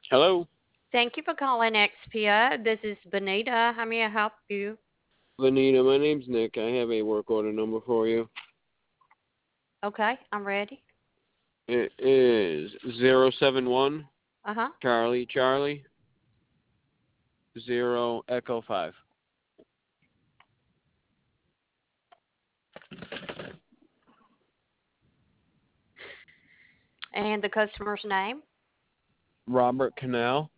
Hello, Thank you for calling XPO. This is Benita. How may I help you? Vanita. My name's Nick. I have a work order number for you. Okay, I'm ready. It is 071 Uh-huh. Charlie Charlie 0 Echo 5. And the customer's name Robert Canal.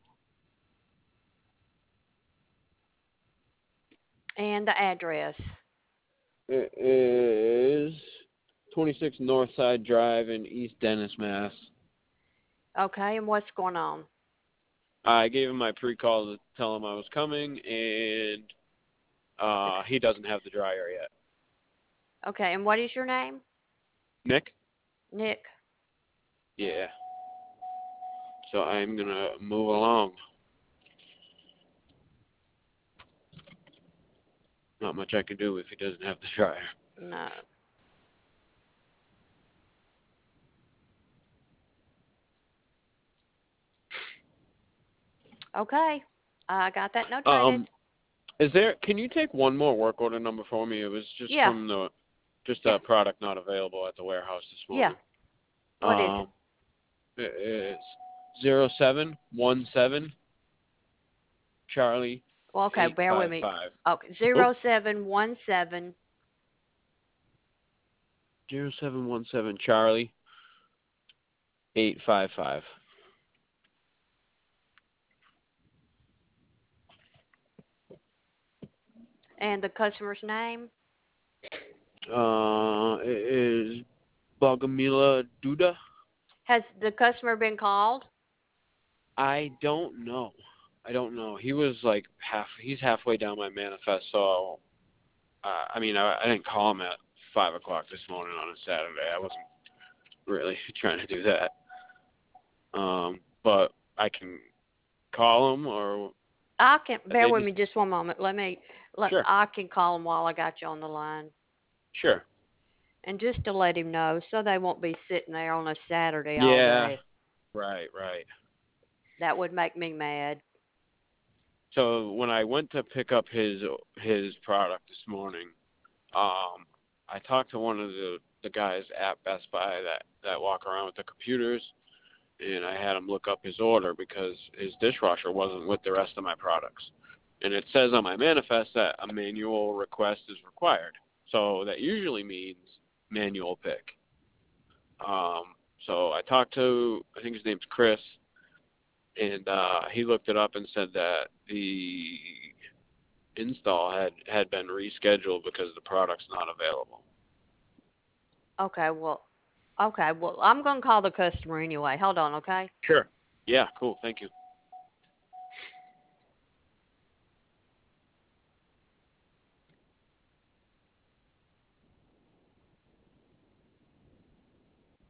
and the address. It is 26 Northside Drive in East Dennis, Mass. Okay, and what's going on? I gave him my pre-call to tell him I was coming, and he doesn't have the dryer yet. Okay, and what is your name? Nick? Nick. Yeah. So I'm gonna move along. Not much I can do if he doesn't have the dryer. No. Okay. I got that notated. Um, Is there? Can you take one more work order number for me? It was just Yeah. from the just Yeah. a product not available at the warehouse this Yeah. morning. What is it? Um, it's 0717 Charlie Well, okay, bear with me. 855. Okay, Oh, 0717. 0717 Charlie 855. And the customer's name? It is Bogomila Duda. Has the customer been called? I don't know. I don't know. He was like He's halfway down my manifest, so I didn't call him at 5 o'clock this morning on a Saturday. I wasn't really trying to do that. But I can call him, or I can bear they with just me just one moment. sure, I can call him while I got you on the line. sure. And just to let him know, so they won't be sitting there on a Saturday all Yeah, day. right, right. That would make me mad. So when I went to pick up his product this morning, I talked to one of the guys at Best Buy that walk around with the computers, and I had him look up his order because his dishwasher wasn't with the rest of my products. And it says on my manifest that a manual request is required. So that usually means manual pick. Um, so I talked to, I think his name's Chris, and he looked it up and said that the install had been rescheduled because the product's not available. Okay, well, I'm gonna call the customer anyway. Hold on, okay? Sure. Yeah, cool. Thank you.